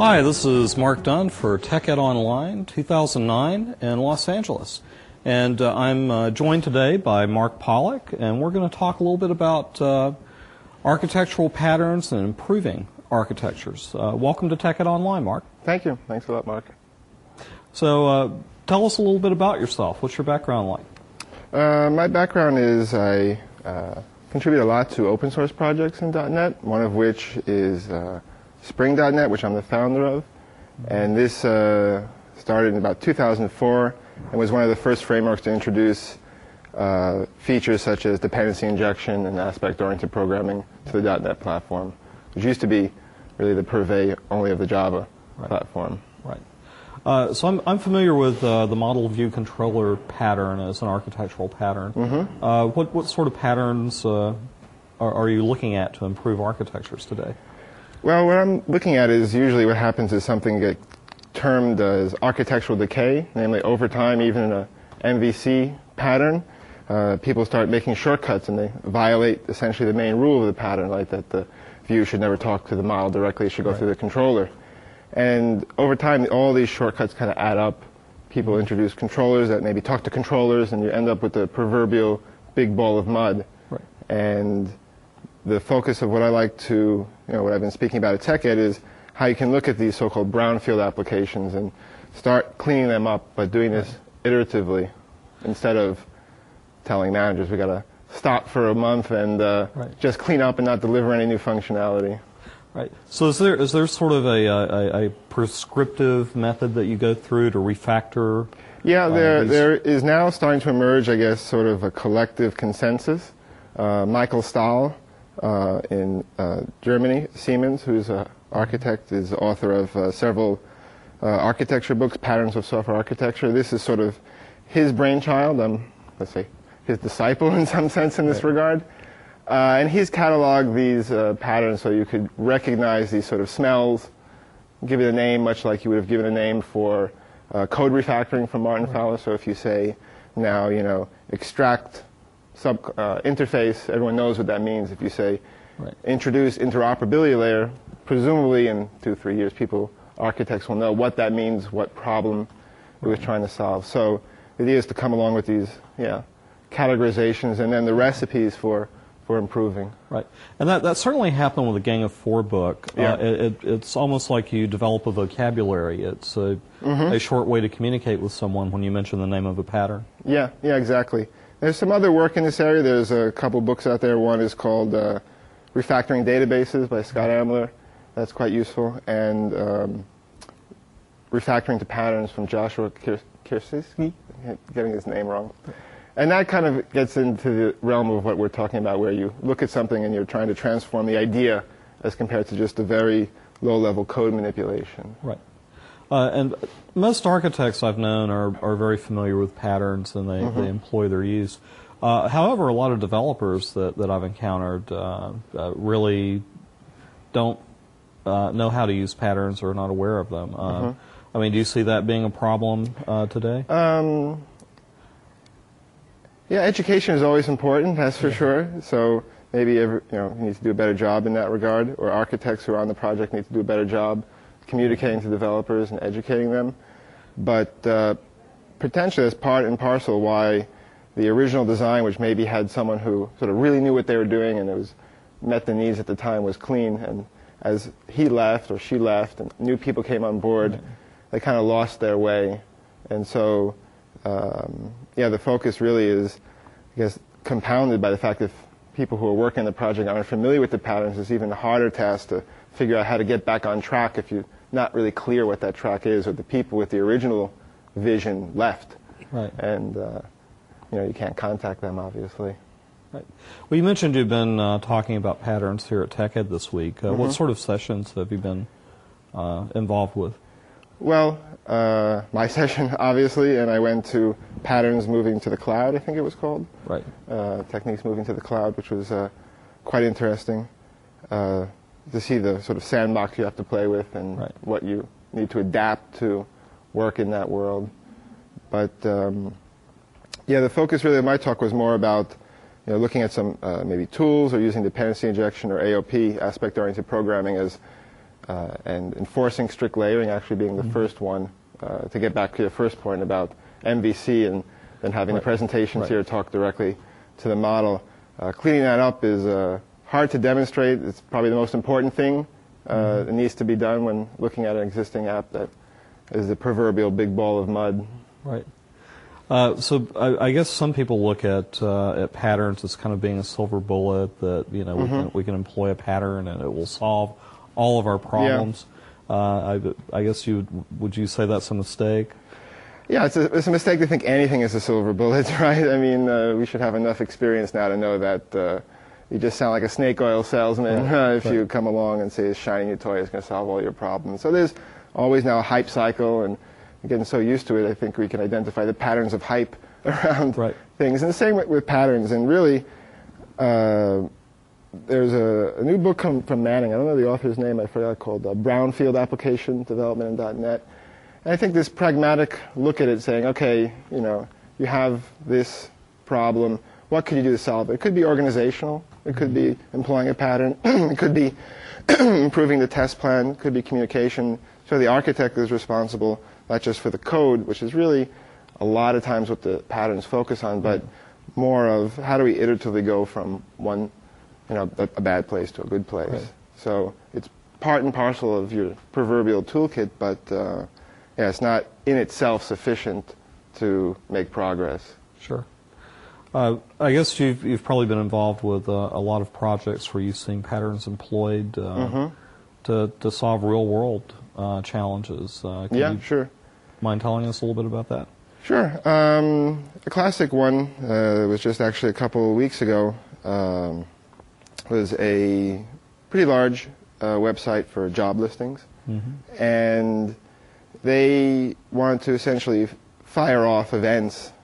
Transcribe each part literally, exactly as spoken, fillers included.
Hi, this is Mark Dunn for TechEd Online two thousand nine in Los Angeles. And uh, I'm uh, joined today by Mark Pollock, and we're going to talk a little bit about uh, architectural patterns and improving architectures. Uh, welcome to TechEd Online, Mark. Thank you. Thanks a lot, Mark. So uh, tell us a little bit about yourself. What's your background like? Uh, my background is I uh, contribute a lot to open source projects in dot net, one of which is uh, Spring dot net, which I'm the founder of. And this uh, started in about two thousand four and was one of the first frameworks to introduce uh, features such as dependency injection and aspect-oriented programming to the dot net platform, which used to be really the purvey only of the Java right. platform. Right. Uh, so I'm, I'm familiar with uh, the model view controller pattern as an architectural pattern. Mm-hmm. uh, what, what sort of patterns uh, are, are you looking at to improve architectures today? Well, what I'm looking at is usually what happens is something get termed as architectural decay, namely over time, even in a M V C pattern, uh, people start making shortcuts and they violate essentially the main rule of the pattern, like that the view should never talk to the model directly, it should go right. through the controller. And over time, all these shortcuts kind of add up. People introduce controllers that maybe talk to controllers, and you end up with the proverbial big ball of mud. Right. And the focus of what I like to, you know, what I've been speaking about at TechEd is how you can look at these so-called brownfield applications and start cleaning them up, but doing this iteratively instead of telling managers we got to stop for a month and uh, right. just clean up and not deliver any new functionality. Right. So is there is there sort of a, a, a prescriptive method that you go through to refactor? Yeah, there uh, there is now starting to emerge, I guess, sort of a collective consensus. Uh, Michael Stahl uh, in uh, Germany, Siemens, who's an architect, is author of uh, several uh, architecture books, Patterns of Software Architecture. This is sort of his brainchild. I'm, let's say, his disciple in some sense in this right. regard. Uh, and he's cataloged these uh, patterns so you could recognize these sort of smells, give it a name, much like you would have given a name for uh, code refactoring from Martin right. Fowler. So if you say now, you know, extract sub uh, interface, everyone knows what that means. If you say right. introduce interoperability layer, presumably in two, three years, people, architects will know what that means, what problem it was trying to solve. So the idea is to come along with these, yeah, categorizations and then the recipes for for improving. Right, and that that certainly happened with the Gang of Four book. Yeah. Uh, it, it, it's almost like you develop a vocabulary. It's a, mm-hmm. a short way to communicate with someone when you mention the name of a pattern. Yeah, yeah, exactly. There's some other work in this area. There's a couple books out there. One is called uh, Refactoring Databases by Scott Ambler. That's quite useful. And um, Refactoring to Patterns from Joshua Kiersisky. Getting his name wrong. And that kind of gets into the realm of what we're talking about, where you look at something and you're trying to transform the idea as compared to just a very low-level code manipulation. Right. Uh, and most architects I've known are, are very familiar with patterns, and they, mm-hmm. they employ their use. Uh, however, a lot of developers that, that I've encountered uh, uh, really don't uh, know how to use patterns or are not aware of them. Uh, mm-hmm. I mean, do you see that being a problem uh, today? Um, yeah, education is always important, that's for yeah. sure. So maybe every, you know, you need to do a better job in that regard, or architects who are on the project need to do a better job communicating to developers and educating them. But uh, potentially that's part and parcel why the original design, which maybe had someone who sort of really knew what they were doing and it was met the needs at the time, was clean. And as he left or she left and new people came on board, right. they kind of lost their way. And so, um, yeah, the focus really is, I guess, compounded by the fact that people who are working on the project aren't familiar with the patterns. It's even a harder task to figure out how to get back on track if you're not really clear what that track is, or the people with the original vision left. Right. And, uh, you know, you can't contact them, obviously. Right. Well, you mentioned you've been uh, talking about patterns here at TechEd this week. Uh, mm-hmm. What sort of sessions have you been uh, involved with? Well, uh, my session, obviously, and I went to Patterns Moving to the Cloud, I think it was called. Right. Uh, Techniques Moving to the Cloud, which was uh, quite interesting uh, to see the sort of sandbox you have to play with and right. what you need to adapt to work in that world. But, um, yeah, the focus really of my talk was more about, you know, looking at some uh, maybe tools or using dependency injection or A O P, aspect-oriented programming, as uh, and enforcing strict layering actually being the mm-hmm. first one, uh, to get back to your first point about M V C and then having right. the presentations right. here talk directly to the model. Uh, cleaning that up is uh, hard to demonstrate. It's probably the most important thing uh, mm-hmm. that needs to be done when looking at an existing app that is the proverbial big ball of mud. Right. Uh, so I, I guess some people look at uh, at patterns as kind of being a silver bullet that you know mm-hmm. we, can, we can employ a pattern and it will solve all of our problems. Yeah. Uh, I, I guess you would, would you say that's a mistake? Yeah, it's a, it's a mistake to think anything is a silver bullet, right? I mean, uh, we should have enough experience now to know that uh, you just sound like a snake oil salesman right. uh, if right. you come along and say this shiny new toy is going to solve all your problems. So there's always now a hype cycle, and getting so used to it, I think we can identify the patterns of hype around right. things. And the same with, with patterns. And really, uh, there's a, a new book come from Manning. I don't know the author's name. I forgot, called uh, Brownfield Application Development in .NET. And I think this pragmatic look at it, saying, okay, you know, you have this problem. What could you do to solve it? It could be organizational. It could be employing a pattern. It could be improving the test plan. It could be communication. So the architect is responsible not just for the code, which is really a lot of times what the patterns focus on, but more of how do we iteratively go from one, you know, a, a bad place to a good place. Right. So it's part and parcel of your proverbial toolkit, but uh, yeah, it's not in itself sufficient to make progress. Sure. Uh, I guess you've you've probably been involved with uh, a lot of projects where you've seen patterns employed uh, mm-hmm. to to solve real world uh, challenges. Uh, can yeah, you sure. Mind telling us a little bit about that? Sure. Um, a classic one uh, was just actually a couple of weeks ago. Um, was a pretty large uh, website for job listings, mm-hmm. and they wanted to essentially fire off events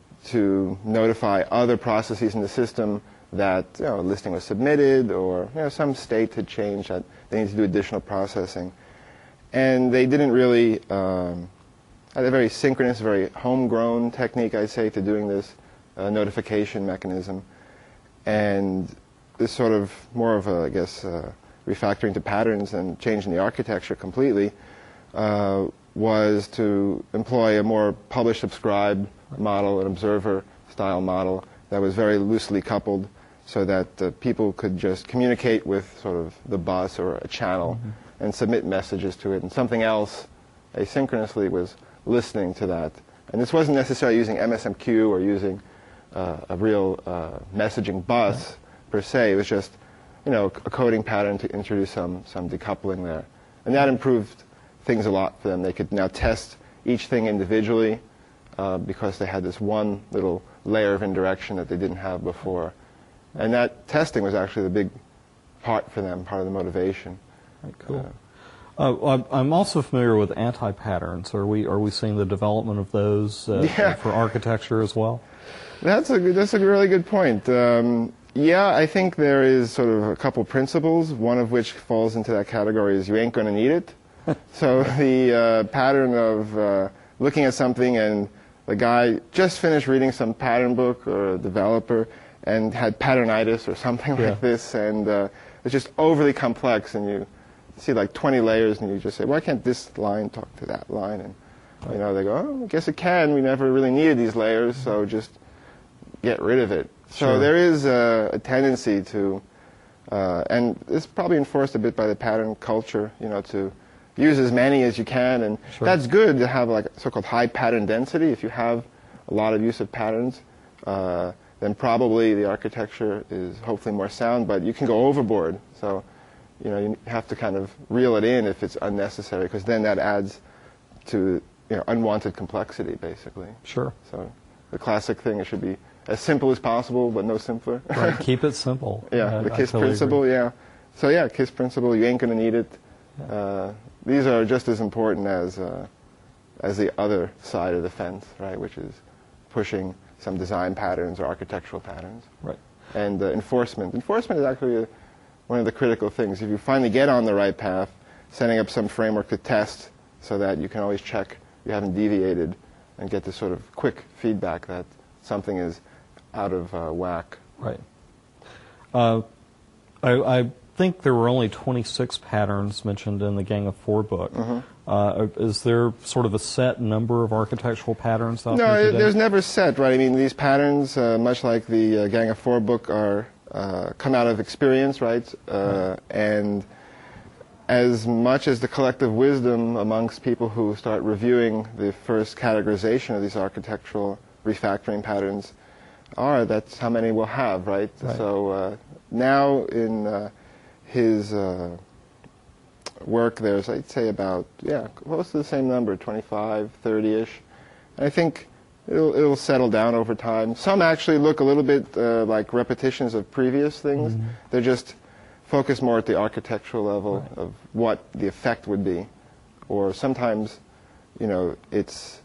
to notify other processes in the system that you know, a listing was submitted or you know, some state had changed that they need to do additional processing. And they didn't really, um, had a very synchronous, very homegrown technique, I'd say, to doing this uh, notification mechanism. And this sort of more of a, I guess, uh, refactoring to patterns and changing the architecture completely uh, was to employ a more publish-subscribe model, an observer-style model that was very loosely coupled so that uh, people could just communicate with sort of the bus or a channel mm-hmm. and submit messages to it, and something else asynchronously was listening to that. And this wasn't necessarily using M S M Q or using uh, a real uh, messaging bus right. per se. It was just, you know, a coding pattern to introduce some, some decoupling there. And that improved things a lot for them. They could now test each thing individually uh, because they had this one little layer of indirection that they didn't have before. And that testing was actually the big part for them, part of the motivation. Right, cool. Uh, uh, I'm also familiar with anti-patterns. Are we are we seeing the development of those uh, yeah. for architecture as well? That's a that's a really good point. Um, yeah, I think there is sort of a couple principles. One of which falls into that category is you ain't going to need it. So the uh, pattern of uh, looking at something and the guy just finished reading some pattern book or a developer and had patternitis or something yeah. like this, and uh, it's just overly complex, and you see like twenty layers, and you just say, why can't this line talk to that line? And you know, they go, oh, I guess it can. We never really needed these layers, so just get rid of it. So sure. there is a, a tendency to, uh, and it's probably enforced a bit by the pattern culture, you know, to use as many as you can, and sure. that's good to have like so-called high pattern density. If you have a lot of use of patterns, uh, then probably the architecture is hopefully more sound, but you can go overboard. So, you know, you have to kind of reel it in if it's unnecessary, because then that adds to, you know, unwanted complexity, basically. Sure. So the classic thing, it should be as simple as possible, but no simpler. Right, keep it simple. Yeah, I, the KISS totally principle, agree. yeah. So yeah, KISS principle, you ain't going to need it. Yeah. Uh, these are just as important as uh, as the other side of the fence, right, which is pushing some design patterns or architectural patterns. Right. And uh, enforcement. Enforcement is actually a, one of the critical things. If you finally get on the right path, setting up some framework to test so that you can always check you haven't deviated and get this sort of quick feedback that something is out of uh, whack. Right. Uh, I, I think there were only twenty-six patterns mentioned in the Gang of Four book. Mm-hmm. Uh, is there sort of a set number of architectural patterns out no, there today? No, there's never set, right? I mean, these patterns, uh, much like the uh, Gang of Four book, are uh, come out of experience, right? Uh, right? And as much as the collective wisdom amongst people who start reviewing the first categorization of these architectural refactoring patterns are, that's how many we'll have, right? Right. So uh, now in uh, his uh, work, there's, I'd say, about, yeah, close to the same number, twenty-five, thirty-ish. And I think it'll, it'll settle down over time. Some actually look a little bit uh, like repetitions of previous things. Mm-hmm. They're just focused more at the architectural level right. of what the effect would be. Or sometimes, you know, it's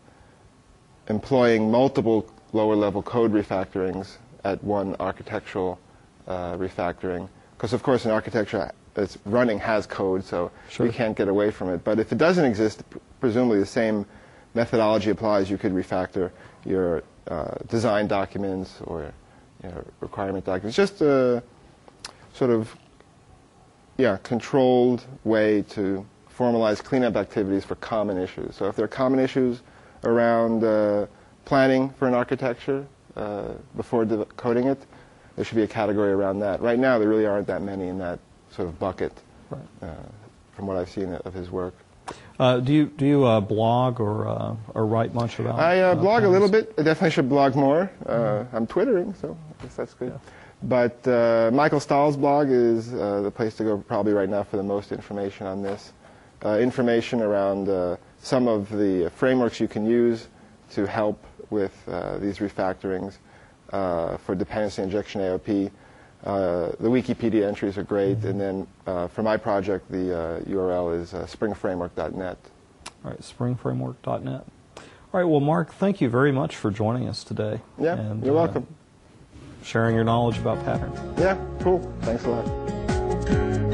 employing multiple lower-level code refactorings at one architectural uh, refactoring. Because, of course, in architecture, it's running has code, so sure. we can't get away from it. But if it doesn't exist, pr presumably the same methodology applies. You could refactor your uh, design documents or you know, requirement documents. Just a sort of yeah, controlled way to formalize cleanup activities for common issues. So if there are common issues around uh, planning for an architecture uh, before coding it, there should be a category around that. Right now, there really aren't that many in that sort of bucket, right. uh, from what I've seen of his work. Uh, do you do you uh, blog or uh, or write much about? I uh, uh, blog a little bit. I definitely should blog more. Uh, mm-hmm. I'm twittering, so I guess that's good. Yeah. But uh, Michael Stahl's blog is uh, the place to go probably right now for the most information on this. Uh, information around uh, some of the frameworks you can use to help with uh, these refactorings uh, for dependency injection A O P. Uh, the Wikipedia entries are great, mm-hmm. and then uh, for my project, the uh, U R L is uh, spring framework dot net. All right, spring framework dot net. All right, well, Mark, thank you very much for joining us today. Yeah, and, you're uh, welcome. Sharing your knowledge about patterns. Yeah, cool. Thanks a lot.